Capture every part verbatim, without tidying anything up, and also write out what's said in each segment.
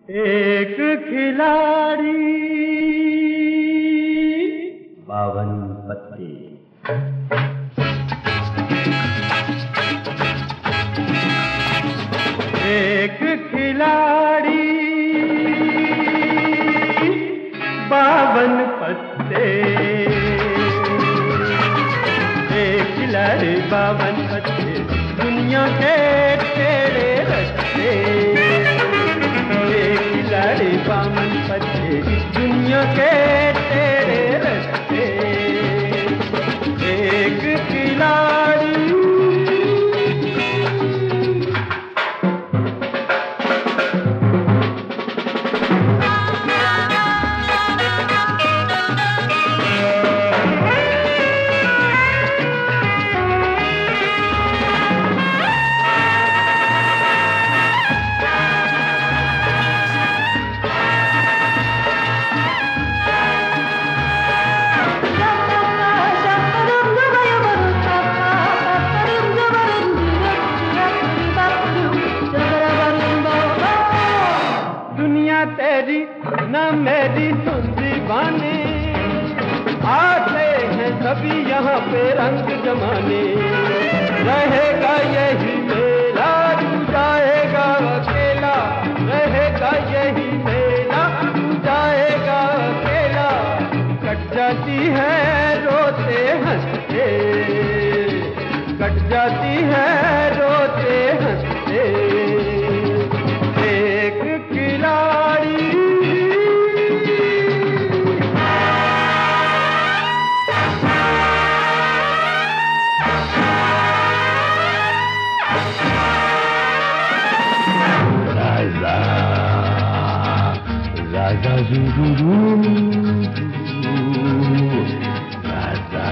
एक खिलाड़ी बावन पत्ते। एक खिलाड़ी बावन पत्ते, एक खिलाड़ी बावन पत्ते, दुनिया के तेरे रस्ते। एक खिलाड़ी बावन पत्ते, दुनिया के तेरे रस्ते। एक खिलाड़ी तेरी न मेरी सुन दीवाने, आते हैं सभी यहाँ पे रंग जमाने। रहेगा यही मेला, तू जाएगा अकेला। रहेगा यही मेला, तू जाएगा अकेला। कट जाती है रोते हंसते, कट जाती है रोते हंसते। एक खिलाड़ी राजा राजा जुगुरू राजा।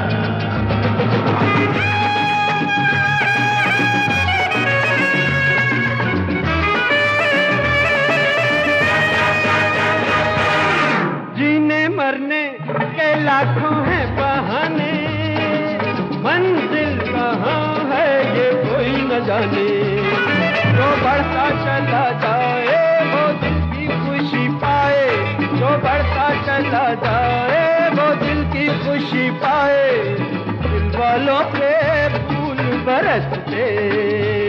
जीने मरने के लाखों हैं बहाने, मंजिल कहाँ है ये कोई न जाने। जो बढ़ता चला जाए वो दिल की खुशी पाए, जो बढ़ता चला जाए वो दिल की खुशी पाए। दिल वालों पे फूल बरसते।